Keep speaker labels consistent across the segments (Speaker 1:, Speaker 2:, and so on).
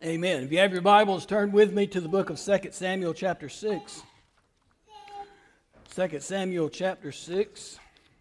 Speaker 1: Amen. If you have your Bibles, turn with me to the book of 2 Samuel chapter 6. 2 Samuel chapter 6.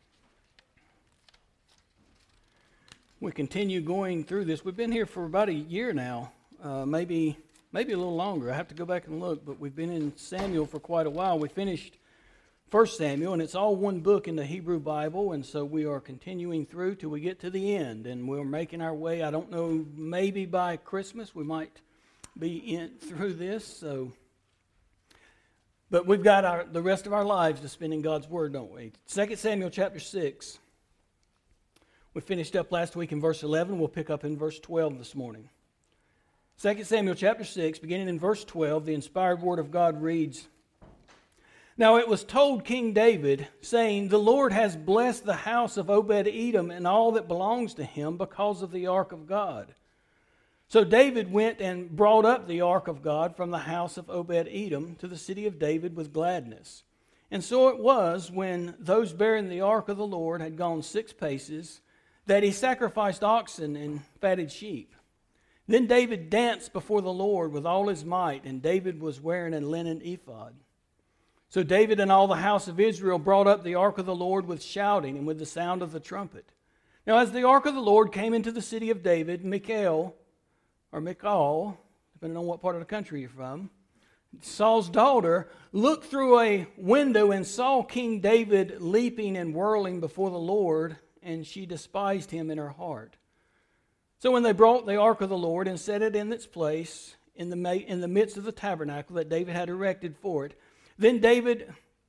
Speaker 1: We continue going through this. We've been here for about a year now, maybe a little longer. I have to go back and look, but we've been in Samuel for quite a while. We finished 1 Samuel, and it's all one book in the Hebrew Bible, and so we are continuing through till we get to the end, and we're making our way. I don't know, maybe by Christmas we might be through this, but we've got the rest of our lives to spend in God's Word, don't we? 2 Samuel chapter 6. We finished up last week in verse 11. We'll pick up in verse 12 this morning. 2 Samuel chapter 6, beginning in verse 12, the inspired Word of God reads, "Now it was told King David, saying, The Lord has blessed the house of Obed-Edom and all that belongs to him because of the ark of God. So David went and brought up the ark of God from the house of Obed-Edom to the city of David with gladness. And so it was, when those bearing the ark of the Lord had gone 6 paces, that he sacrificed oxen and fatted sheep. Then David danced before the Lord with all his might, and David was wearing a linen ephod. So David and all the house of Israel brought up the ark of the Lord with shouting and with the sound of the trumpet. Now as the ark of the Lord came into the city of David, Michal, depending on what part of the country you're from, Saul's daughter, looked through a window and saw King David leaping and whirling before the Lord, and she despised him in her heart. So when they brought the ark of the Lord and set it in its place in the midst of the tabernacle that David had erected for it, Then David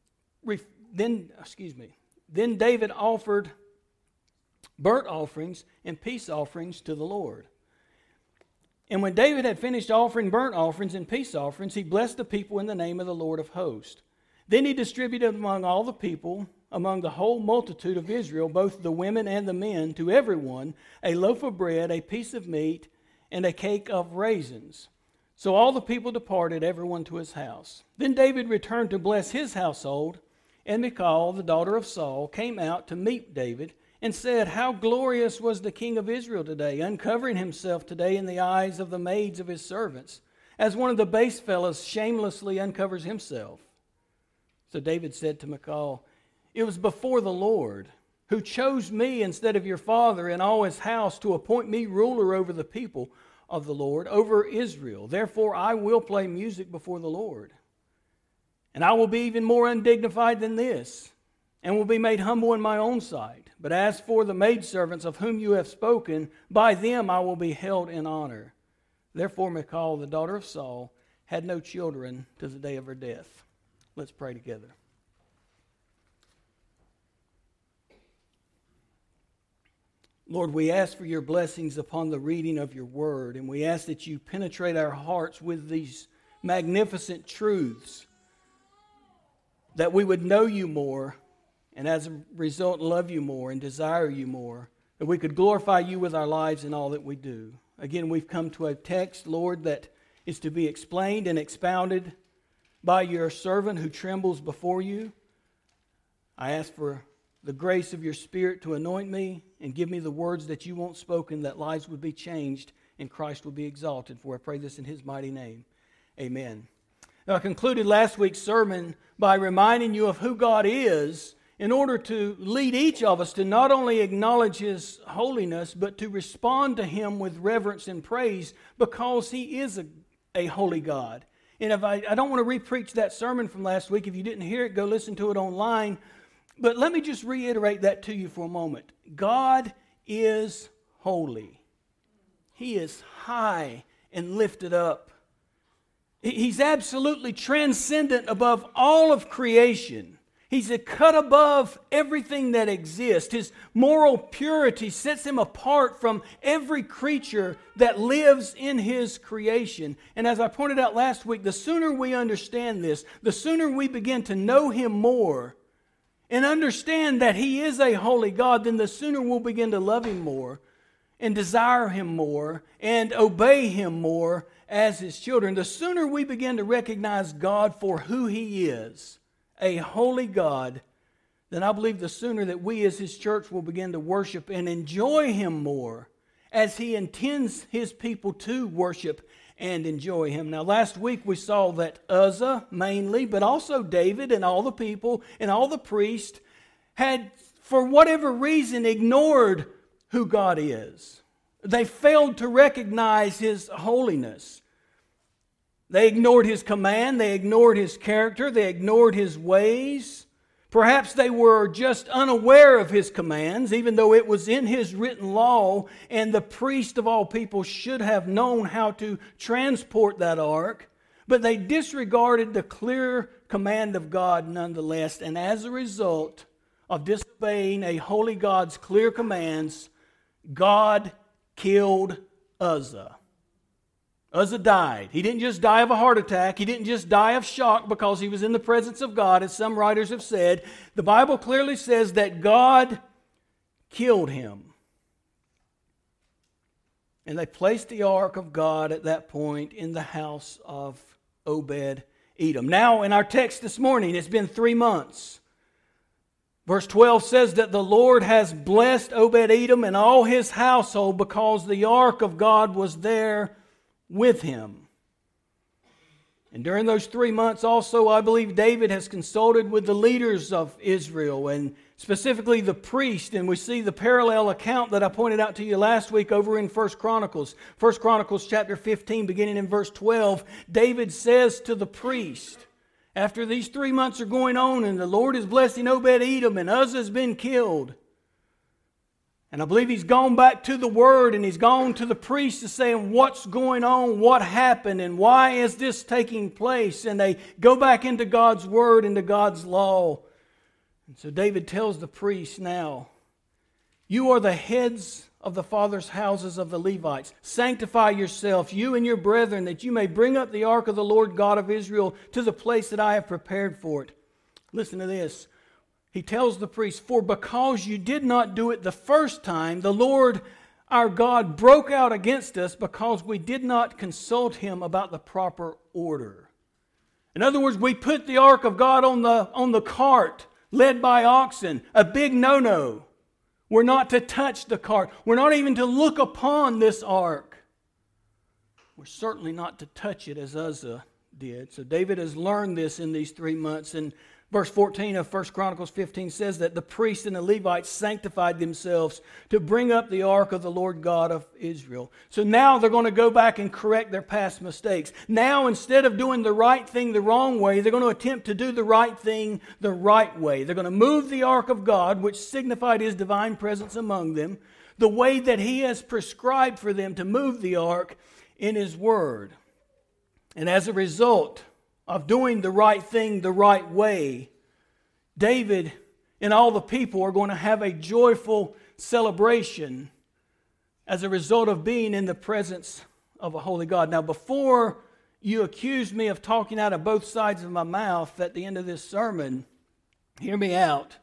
Speaker 1: offered burnt offerings and peace offerings to the Lord. And when David had finished offering burnt offerings and peace offerings, he blessed the people in the name of the Lord of hosts. Then he distributed among all the people, among the whole multitude of Israel, both the women and the men, to everyone a loaf of bread, a piece of meat, and a cake of raisins. So all the people departed, everyone to his house. Then David returned to bless his household, and Michal, the daughter of Saul, came out to meet David and said, How glorious was the king of Israel today, uncovering himself today in the eyes of the maids of his servants, as one of the base fellows shamelessly uncovers himself. So David said to Michal, It was before the Lord, who chose me instead of your father and all his house to appoint me ruler over the people of the Lord, over Israel. Therefore I will play music before the Lord. And I will be even more undignified than this, and will be made humble in my own sight. But as for the maidservants of whom you have spoken, by them I will be held in honor. Therefore Michal, the daughter of Saul, had no children to the day of her death." Let's pray together. Lord, we ask for your blessings upon the reading of your word, and we ask that you penetrate our hearts with these magnificent truths, that we would know you more, and as a result love you more and desire you more, that we could glorify you with our lives in all that we do. Again, we've come to a text, Lord, that is to be explained and expounded by your servant who trembles before you. I ask for the grace of your Spirit to anoint me and give me the words that you want spoken, that lives would be changed and Christ would be exalted. For I pray this in his mighty name. Amen. Now, I concluded last week's sermon by reminding you of who God is in order to lead each of us to not only acknowledge his holiness, but to respond to him with reverence and praise, because he is a holy God. And if I don't want to re-preach that sermon from last week. If you didn't hear it, go listen to it online. But let me just reiterate that to you for a moment. God is holy. He is high and lifted up. He's absolutely transcendent above all of creation. He's a cut above everything that exists. His moral purity sets him apart from every creature that lives in his creation. And as I pointed out last week, the sooner we understand this, the sooner we begin to know him more and understand that he is a holy God, then the sooner we'll begin to love him more and desire him more and obey him more as his children. The sooner we begin to recognize God for who he is, a holy God, then I believe the sooner that we as his church will begin to worship and enjoy him more as he intends his people to worship and enjoy Him. Now, last week we saw that Uzzah mainly, but also David and all the people and all the priests had, for whatever reason, ignored who God is. They failed to recognize His holiness. They ignored His command, they ignored His character, they ignored His ways. Perhaps they were just unaware of His commands, even though it was in His written law, and the priest of all people should have known how to transport that ark. But they disregarded the clear command of God nonetheless, and as a result of disobeying a holy God's clear commands, God killed Uzzah. Uzzah died. He didn't just die of a heart attack. He didn't just die of shock because he was in the presence of God, as some writers have said. The Bible clearly says that God killed him. And they placed the ark of God at that point in the house of Obed-Edom. Now, in our text this morning, it's been 3 months. Verse 12 says that the Lord has blessed Obed-Edom and all his household because the ark of God was there with him. And during those 3 months also, I believe David has consulted with the leaders of Israel and specifically the priest. And we see the parallel account that I pointed out to you last week over in 1 Chronicles. 1 Chronicles chapter 15, beginning in verse 12, David says to the priest, after these 3 months are going on and the Lord is blessing Obed-Edom and Uzzah has been killed, and I believe he's gone back to the Word and he's gone to the priest to say, what's going on, what happened, and why is this taking place? And they go back into God's Word, into God's law. And so David tells the priest now, you are the heads of the fathers' houses of the Levites. Sanctify yourself, you and your brethren, that you may bring up the ark of the Lord God of Israel to the place that I have prepared for it. Listen to this. He tells the priest, for because you did not do it the first time, the Lord our God broke out against us because we did not consult Him about the proper order. In other words, we put the ark of God on the cart, led by oxen, a big no-no. We're not to touch the cart. We're not even to look upon this ark. We're certainly not to touch it as Uzzah did. So David has learned this in these 3 months. And verse 14 of 1 Chronicles 15 says that the priests and the Levites sanctified themselves to bring up the ark of the Lord God of Israel. So now they're going to go back and correct their past mistakes. Now, instead of doing the right thing the wrong way, they're going to attempt to do the right thing the right way. They're going to move the ark of God, which signified His divine presence among them, the way that He has prescribed for them to move the ark in His Word. And as a result of doing the right thing the right way, David and all the people are going to have a joyful celebration as a result of being in the presence of a holy God. Now, before you accuse me of talking out of both sides of my mouth at the end of this sermon, hear me out.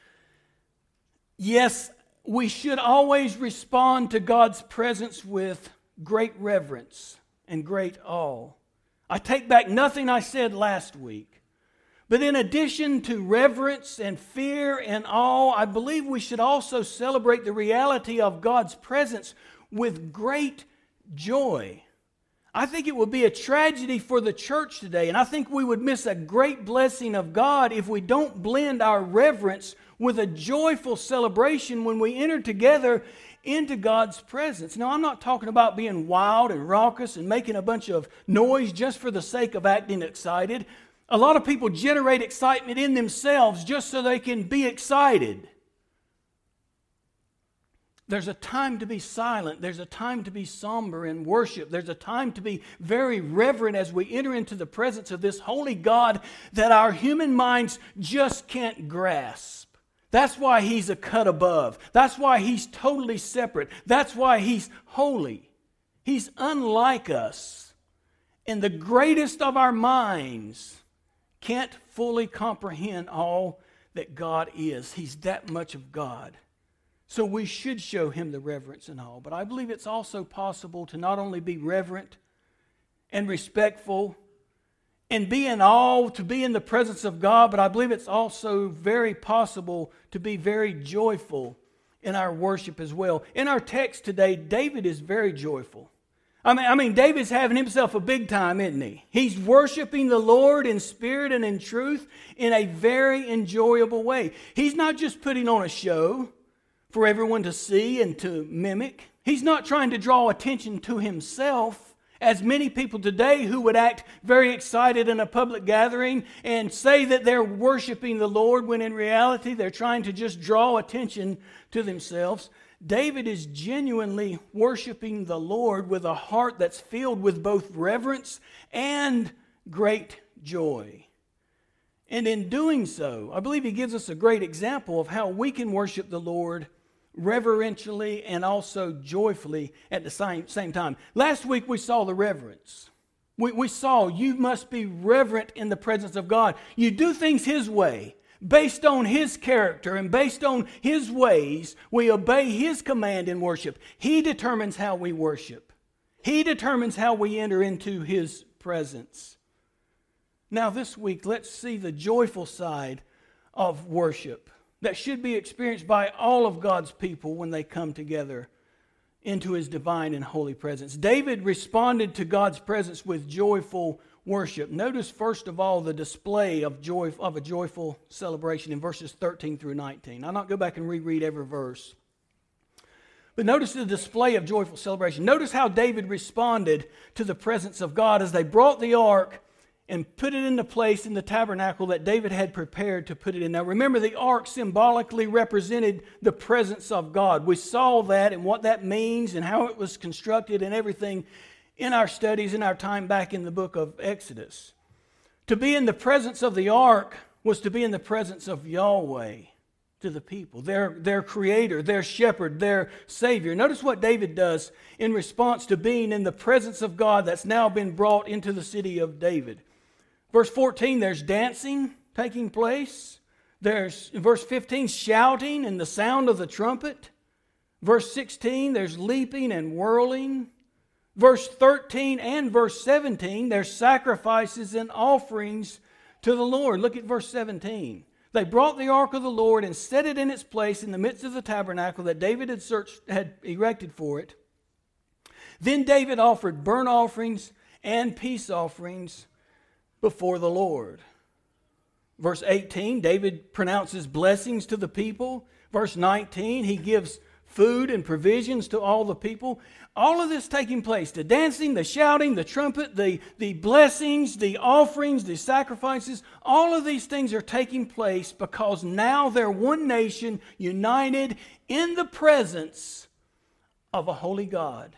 Speaker 1: Yes, we should always respond to God's presence with great reverence and great awe. I take back nothing I said last week. But in addition to reverence and fear and awe, I believe we should also celebrate the reality of God's presence with great joy. I think it would be a tragedy for the church today, and I think we would miss a great blessing of God if we don't blend our reverence with a joyful celebration when we enter together into God's presence. Now, I'm not talking about being wild and raucous and making a bunch of noise just for the sake of acting excited. A lot of people generate excitement in themselves just so they can be excited. There's a time to be silent. There's a time to be somber in worship. There's a time to be very reverent as we enter into the presence of this holy God that our human minds just can't grasp. That's why He's a cut above. That's why He's totally separate. That's why He's holy. He's unlike us. And the greatest of our minds can't fully comprehend all that God is. He's that much of God. So we should show Him the reverence and awe. But I believe it's also possible to not only be reverent and respectful and be in awe, to be in the presence of God, but I believe it's also very possible to be very joyful in our worship as well. In our text today, David is very joyful. I mean, David's having himself a big time, isn't he? He's worshiping the Lord in spirit and in truth in a very enjoyable way. He's not just putting on a show for everyone to see and to mimic. He's not trying to draw attention to himself, as many people today who would act very excited in a public gathering and say that they're worshiping the Lord when in reality they're trying to just draw attention to themselves. David is genuinely worshiping the Lord with a heart that's filled with both reverence and great joy. And in doing so, I believe he gives us a great example of how we can worship the Lord reverentially and also joyfully at the same time. Last week we saw the reverence. We saw you must be reverent in the presence of God. You do things His way, based on His character and based on His ways. We obey His command in worship. He determines how we worship. He determines how we enter into His presence. Now this week, let's see the joyful side of worship that should be experienced by all of God's people when they come together into His divine and holy presence. David responded to God's presence with joyful worship. Notice first of all the display of a joyful celebration in verses 13 through 19. I'll not go back and reread every verse. But notice the display of joyful celebration. Notice how David responded to the presence of God as they brought the ark and put it into place in the tabernacle that David had prepared to put it in. Now remember, the ark symbolically represented the presence of God. We saw that and what that means and how it was constructed and everything in our studies, in our time back in the book of Exodus. To be in the presence of the ark was to be in the presence of Yahweh to the people, their creator, their shepherd, their savior. Notice what David does in response to being in the presence of God that's now been brought into the city of David. Verse 14, there's dancing taking place. There's, in verse 15, shouting and the sound of the trumpet. Verse 16, there's leaping and whirling. Verse 13 and verse 17, there's sacrifices and offerings to the Lord. Look at verse 17. They brought the ark of the Lord and set it in its place in the midst of the tabernacle that David had erected for it. Then David offered burnt offerings and peace offerings before the Lord. Verse 18, David pronounces blessings to the people. Verse 19, he gives food and provisions to all the people. All of this taking place, the dancing, the shouting, the trumpet, the blessings, the offerings, the sacrifices, all of these things are taking place because now they're one nation united in the presence of a holy God.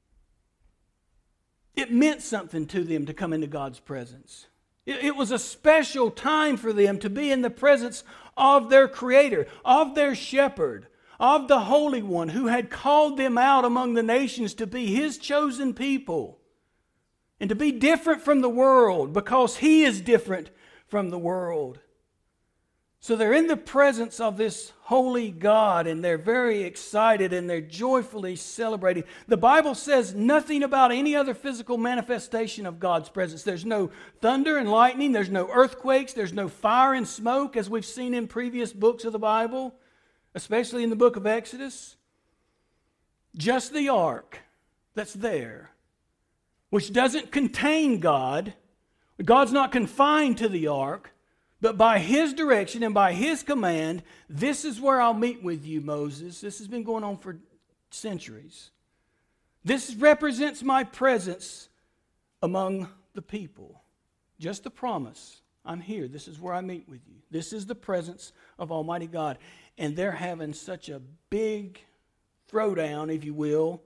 Speaker 1: It meant something to them to come into God's presence. It was a special time for them to be in the presence of their Creator, of their Shepherd, of the Holy One who had called them out among the nations to be His chosen people and to be different from the world because He is different from the world. So they're in the presence of this holy God and they're very excited and they're joyfully celebrating. The Bible says nothing about any other physical manifestation of God's presence. There's no thunder and lightning. There's no earthquakes. There's no fire and smoke as we've seen in previous books of the Bible, especially in the book of Exodus. Just the ark that's there, which doesn't contain God. God's not confined to the ark. But by His direction and by His command, this is where I'll meet with you, Moses. This has been going on for centuries. This represents my presence among the people. Just the promise. I'm here. This is where I meet with you. This is the presence of Almighty God. And they're having such a big throwdown, if you will,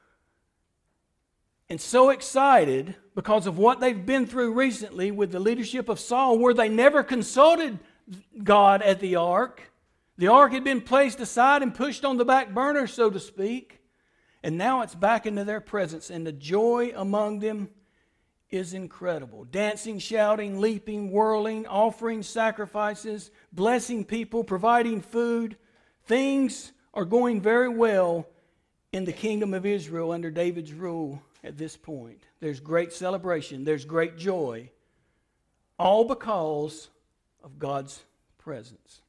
Speaker 1: and so excited because of what they've been through recently with the leadership of Saul, where they never consulted God at the ark. The ark had been placed aside and pushed on the back burner, so to speak. And now it's back into their presence, and the joy among them is incredible. Dancing, shouting, leaping, whirling, offering sacrifices, blessing people, providing food. Things are going very well in the kingdom of Israel under David's rule. At this point, there's great celebration, there's great joy, all because of God's presence.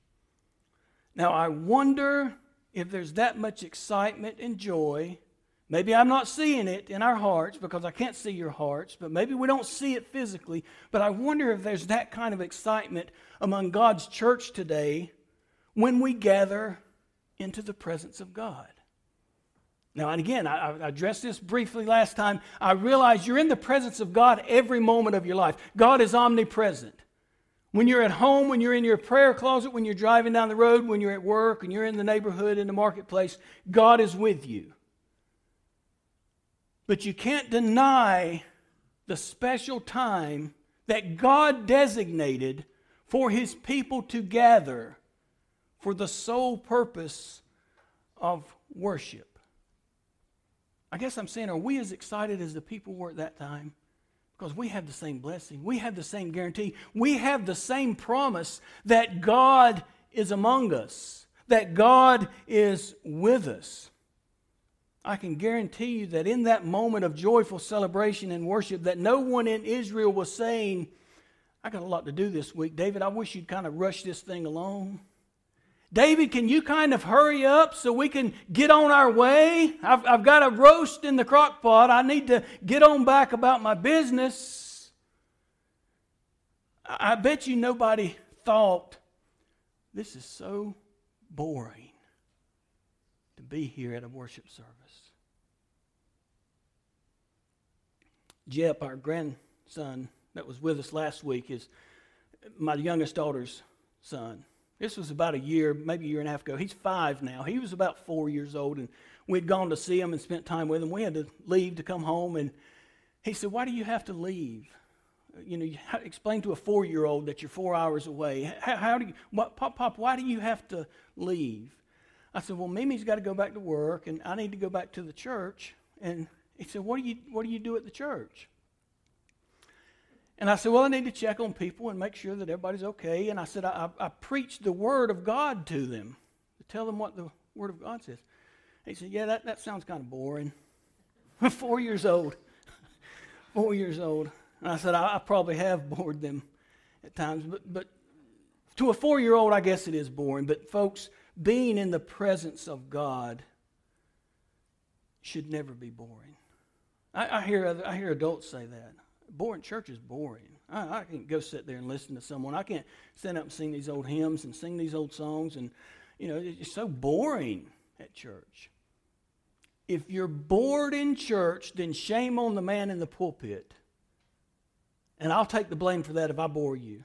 Speaker 1: Now, I wonder if there's that much excitement and joy, Maybe I'm not seeing it in our hearts because I can't see your hearts, but maybe we don't see it physically. But I wonder if there's that kind of excitement among God's church today when we gather into the presence of God. Now, and again, I addressed this briefly last time. I realize you're in the presence of God every moment of your life. God is omnipresent. When you're at home, when you're in your prayer closet, when you're driving down the road, when you're at work, and you're in the neighborhood, in the marketplace, God is with you. But you can't deny the special time that God designated for His people to gather for the sole purpose of worship. I guess I'm saying, are we as excited as the people were at that time? Because we have the same blessing. We have the same guarantee. We have the same promise that God is among us, that God is with us. I can guarantee you that in that moment of joyful celebration and worship, that no one in Israel was saying, I got a lot to do this week. David, I wish you'd kind of rush this thing along. David, can you kind of hurry up so we can get on our way? I've got a roast in the crock pot. I need to get on back about my business. I bet you nobody thought, this is so boring to be here at a worship service. Jep, our grandson that was with us last week, is my youngest daughter's son. This was about a year, maybe a year and a half ago. He's 5 now. He was about 4 years old, and we'd gone to see him and spent time with him. We had to leave to come home, and he said, why do you have to leave? You know, explain to a 4-year-old that you're 4 hours away. Pop, why do you have to leave? I said, well, Mimi's got to go back to work, and I need to go back to the church. And he said, what do you do at the church? And I said, well, I need to check on people and make sure that everybody's okay. And I said, I preach the Word of God to them, to tell them what the Word of God says. He said, yeah, that sounds kind of boring. 4 years old. 4 years old. And I said, I probably have bored them at times. But to a 4-year-old, I guess it is boring. But folks, being in the presence of God should never be boring. I hear adults say that. Boring church is boring. I can't go sit there and listen to someone. I can't stand up and sing these old hymns and sing these old songs. And, you know, it's so boring at church. If you're bored in church, then shame on the man in the pulpit. And I'll take the blame for that if I bore you.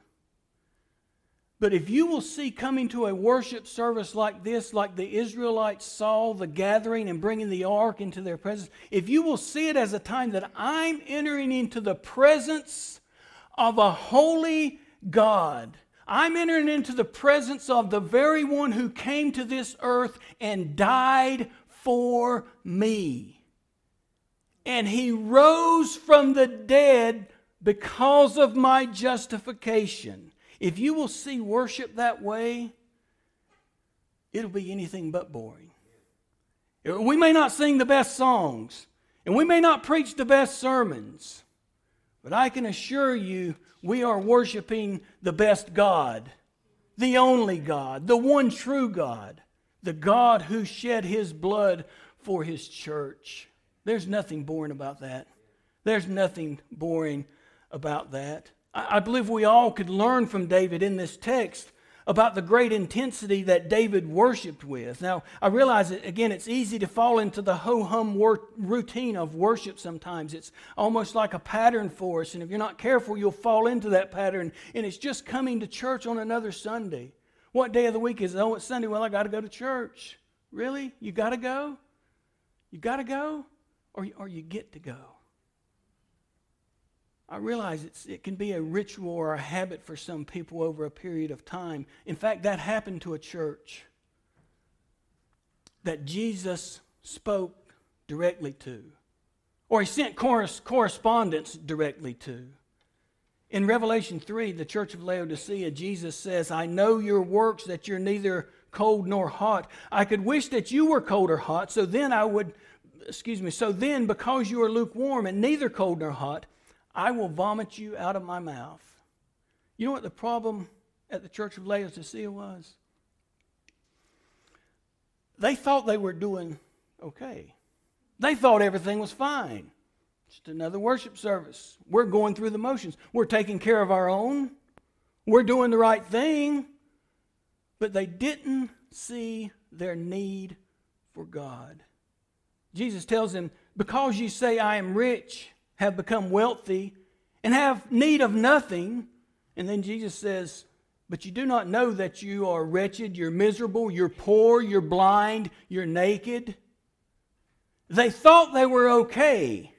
Speaker 1: But if you will see coming to a worship service like this, like the Israelites saw the gathering and bringing the ark into their presence, if you will see it as a time that I'm entering into the presence of a holy God, I'm entering into the presence of the very one who came to this earth and died for me. And He rose from the dead because of my justification. If you will see worship that way, it'll be anything but boring. We may not sing the best songs, and we may not preach the best sermons, but I can assure you we are worshiping the best God, the only God, the one true God, the God who shed His blood for His church. There's nothing boring about that. There's nothing boring about that. I believe we all could learn from David in this text about the great intensity that David worshiped with. Now, I realize that, again, it's easy to fall into the ho-hum routine of worship sometimes. It's almost like a pattern for us, and if you're not careful, you'll fall into that pattern, and it's just coming to church on another Sunday. What day of the week is it? Oh, it's Sunday. Well, I got to go to church. Really? You got to go? You got to go? Or you get to go? I realize it can be a ritual or a habit for some people over a period of time. In fact, that happened to a church that Jesus spoke directly to, or He sent correspondence directly to. In Revelation 3, the church of Laodicea, Jesus says, I know your works, that you're neither cold nor hot. I could wish that you were cold or hot, so then because you are lukewarm and neither cold nor hot, I will vomit you out of my mouth. You know what the problem at the church of Laodicea was? They thought they were doing okay. They thought everything was fine. Just another worship service. We're going through the motions. We're taking care of our own. We're doing the right thing. But they didn't see their need for God. Jesus tells them, because you say, I am rich, have become wealthy, and have need of nothing. And then Jesus says, but you do not know that you are wretched, you're miserable, you're poor, you're blind, you're naked. They thought they were okay.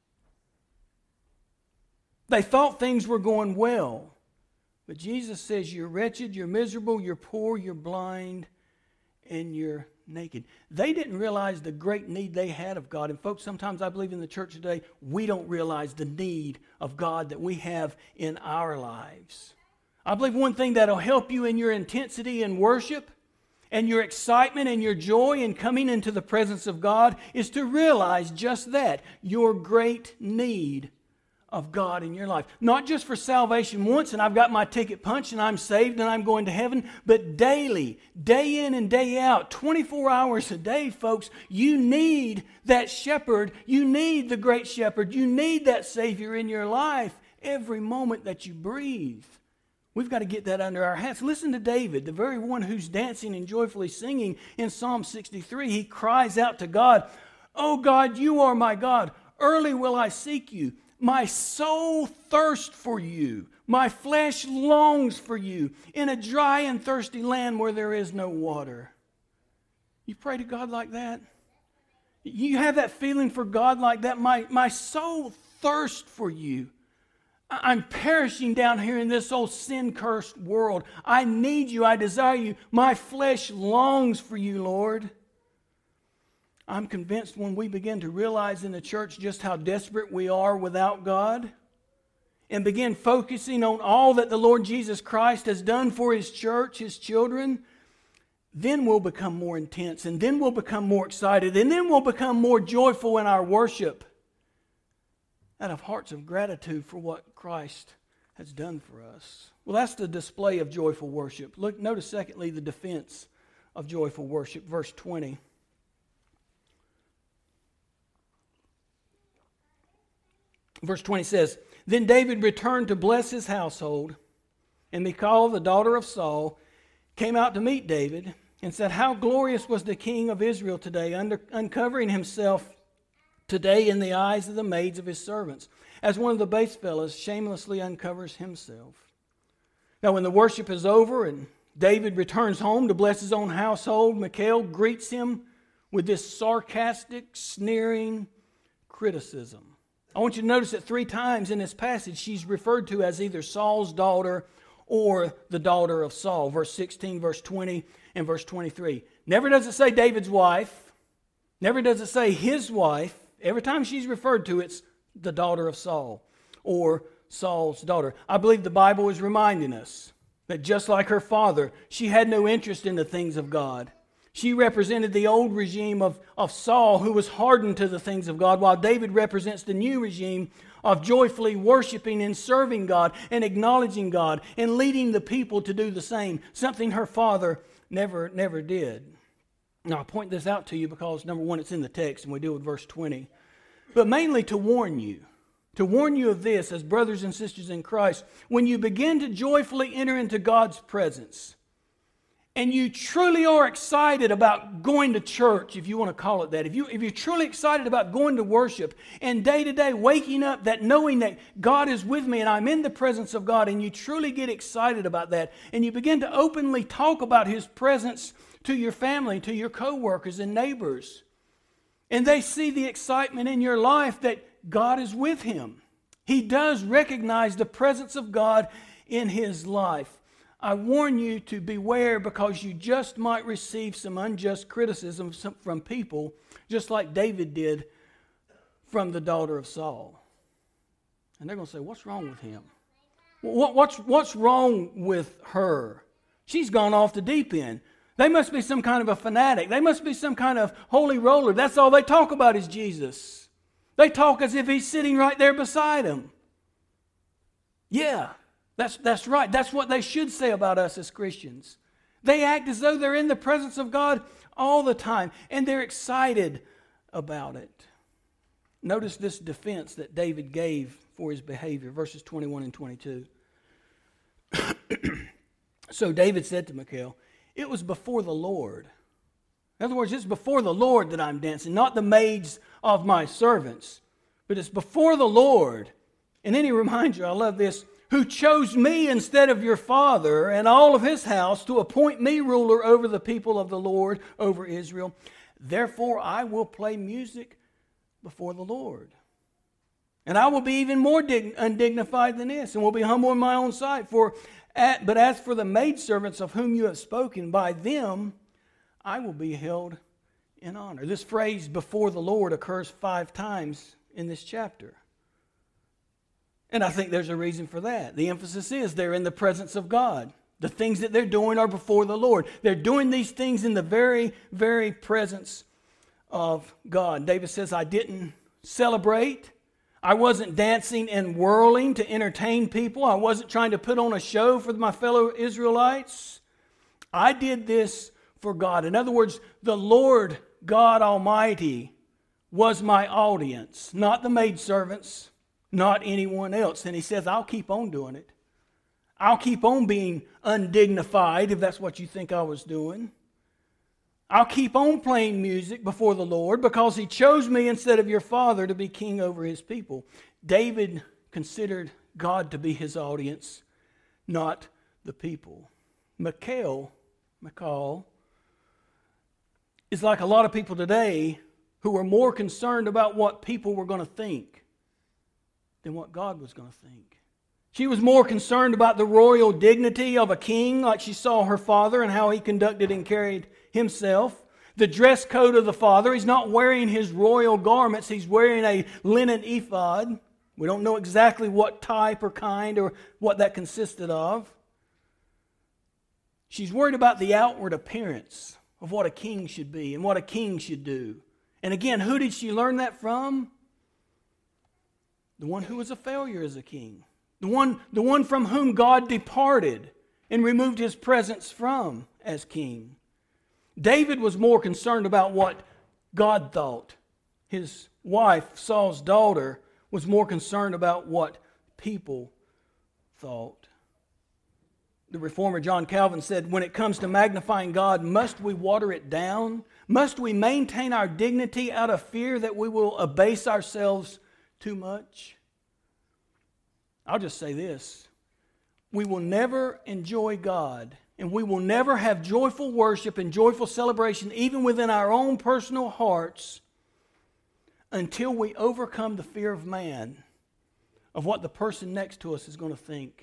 Speaker 1: They thought things were going well. But Jesus says you're wretched, you're miserable, you're poor, you're blind, and you're naked. They didn't realize the great need they had of God. And folks, sometimes I believe in the church today, we don't realize the need of God that we have in our lives. I believe one thing that'll help you in your intensity in worship and your excitement and your joy in coming into the presence of God is to realize just that, your great need of God in your life. Not just for salvation once and I've got my ticket punched and I'm saved and I'm going to heaven, but daily, day in and day out, 24 hours a day, folks, you need that shepherd. You need the great shepherd. You need that Savior in your life every moment that you breathe. We've got to get that under our hats. Listen to David, the very one who's dancing and joyfully singing in Psalm 63. He cries out to God, "Oh God, you are my God. Early will I seek you. My soul thirsts for you. My flesh longs for you in a dry and thirsty land where there is no water." You pray to God like that? You have that feeling for God like that? My soul thirsts for you. I'm perishing down here in this old sin-cursed world. I need you. I desire you. My flesh longs for you, Lord. I'm convinced when we begin to realize in the church just how desperate we are without God and begin focusing on all that the Lord Jesus Christ has done for His church, His children, then we'll become more intense, and then we'll become more excited, and then we'll become more joyful in our worship out of hearts of gratitude for what Christ has done for us. Well, that's the display of joyful worship. Look, notice secondly the defense of joyful worship, verse 20. Verse 20 says, "Then David returned to bless his household, and Michal, the daughter of Saul, came out to meet David and said, 'How glorious was the king of Israel today, uncovering himself today in the eyes of the maids of his servants, as one of the base fellows shamelessly uncovers himself.'" Now when the worship is over and David returns home to bless his own household, Michal greets him with this sarcastic, sneering criticism. I want you to notice that 3 times in this passage she's referred to as either Saul's daughter or the daughter of Saul. Verse 16, verse 20, and verse 23. Never does it say David's wife. Never does it say his wife. Every time she's referred to, it's the daughter of Saul or Saul's daughter. I believe the Bible is reminding us that just like her father, she had no interest in the things of God. She represented the old regime of Saul, who was hardened to the things of God, while David represents the new regime of joyfully worshiping and serving God and acknowledging God and leading the people to do the same, something her father never did. Now, I point this out to you because, number one, it's in the text, and we deal with verse 20. But mainly to warn you of this as brothers and sisters in Christ, when you begin to joyfully enter into God's presence, and you truly are excited about going to church, if you want to call it that, if you're truly excited about going to worship, and day to day waking up that knowing that God is with me and I'm in the presence of God, and you truly get excited about that, and you begin to openly talk about His presence to your family, to your co-workers and neighbors, and they see the excitement in your life that God is with him. He does recognize the presence of God in his life. I warn you to beware, because you just might receive some unjust criticism from people, just like David did from the daughter of Saul. And they're going to say, what's wrong with him? What's wrong with her? She's gone off the deep end. They must be some kind of a fanatic. They must be some kind of holy roller. That's all they talk about is Jesus. They talk as if he's sitting right there beside them. Yeah, that's right. That's what they should say about us as Christians. They act as though they're in the presence of God all the time, and they're excited about it. Notice this defense that David gave for his behavior, verses 21 and 22. So David said to Michal, "It was before the Lord." In other words, it's before the Lord that I'm dancing, not the maids of my servants, but it's before the Lord. And then he reminds you, I love this, who chose me instead of your father and all of his house to appoint me ruler over the people of the Lord, over Israel. Therefore I will play music before the Lord. And I will be even more undignified than this, and will be humble in my own sight. But as for the maidservants of whom you have spoken, by them I will be held in honor. This phrase, before the Lord, occurs 5 times in this chapter. And I think there's a reason for that. The emphasis is they're in the presence of God. The things that they're doing are before the Lord. They're doing these things in the very, very presence of God. David says, I didn't celebrate. I wasn't dancing and whirling to entertain people. I wasn't trying to put on a show for my fellow Israelites. I did this for God. In other words, the Lord God Almighty was my audience, not the maidservants, not anyone else. And he says, I'll keep on doing it. I'll keep on being undignified if that's what you think I was doing. I'll keep on playing music before the Lord because he chose me instead of your father to be king over his people. David considered God to be his audience, not the people. Michal is like a lot of people today who are more concerned about what people were going to think than what God was going to think. She was more concerned about the royal dignity of a king, like she saw her father and how he conducted and carried himself. The dress code of the father, he's not wearing his royal garments, he's wearing a linen ephod. We don't know exactly what type or kind or what that consisted of. She's worried about the outward appearance of what a king should be and what a king should do. And again, who did she learn that from? The one who was a failure as a king. The one from whom God departed and removed his presence from as king. David was more concerned about what God thought. His wife, Saul's daughter, was more concerned about what people thought. The reformer John Calvin said, when it comes to magnifying God, must we water it down? Must we maintain our dignity out of fear that we will abase ourselves too much? I'll just say this. We will never enjoy God, and we will never have joyful worship and joyful celebration, even within our own personal hearts, until we overcome the fear of man, of what the person next to us is going to think.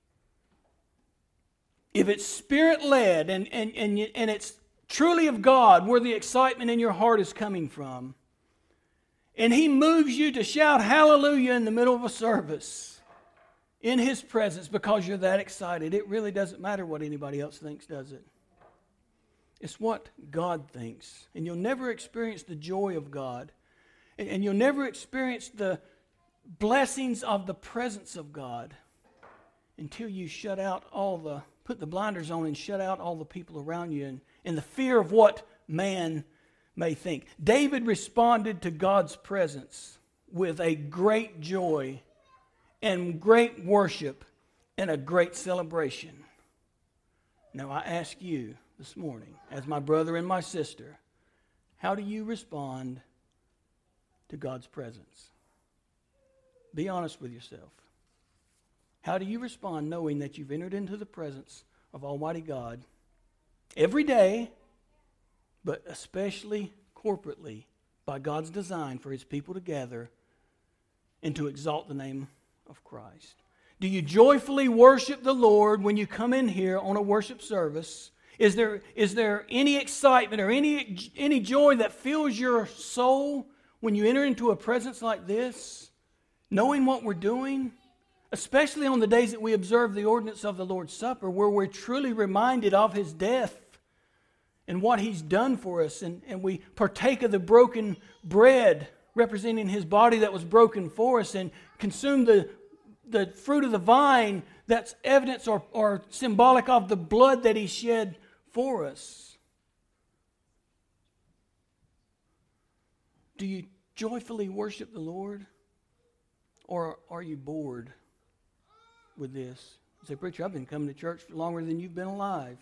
Speaker 1: If it's Spirit-led and it's truly of God, where the excitement in your heart is coming from, and He moves you to shout hallelujah in the middle of a service, in His presence because you're that excited, it really doesn't matter what anybody else thinks, does it? It's what God thinks. And you'll never experience the joy of God. And you'll never experience the blessings of the presence of God until you put the blinders on and shut out all the people around you and the fear of what man may think. David responded to God's presence with a great joy and great worship and a great celebration. Now I ask you this morning, as my brother and my sister, how do you respond to God's presence? Be honest with yourself. How do you respond knowing that you've entered into the presence of Almighty God every day, but especially corporately by God's design for His people to gather and to exalt the name of Christ? Do you joyfully worship the Lord when you come in here on a worship service? Is there any excitement or any joy that fills your soul when you enter into a presence like this, knowing what we're doing? Especially on the days that we observe the ordinance of the Lord's Supper, where we're truly reminded of His death and what He's done for us, and we partake of the broken bread representing His body that was broken for us, and consume the fruit of the vine that's evidence or symbolic of the blood that He shed for us. Do you joyfully worship the Lord? Or are you bored with this? You say, preacher, I've been coming to church for longer than you've been alive.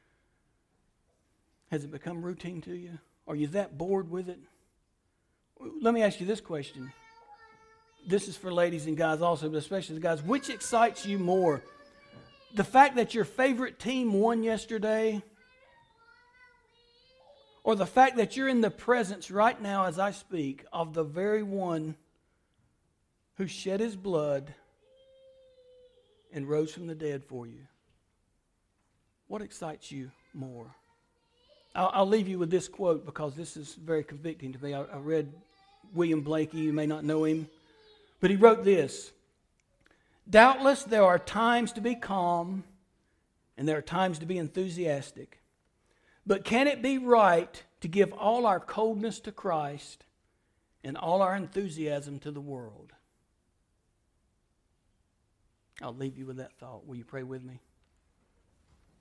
Speaker 1: Has it become routine to you? Are you that bored with it? Let me ask you this question. This is for ladies and guys also, but especially the guys. Which excites you more? The fact that your favorite team won yesterday? Or the fact that you're in the presence right now as I speak of the very one who shed his blood and rose from the dead for you? What excites you more? I'll leave you with this quote because this is very convicting to me. I read William Blakey. You may not know him. But he wrote this: doubtless there are times to be calm and there are times to be enthusiastic. But can it be right to give all our coldness to Christ and all our enthusiasm to the world? I'll leave you with that thought. Will you pray with me?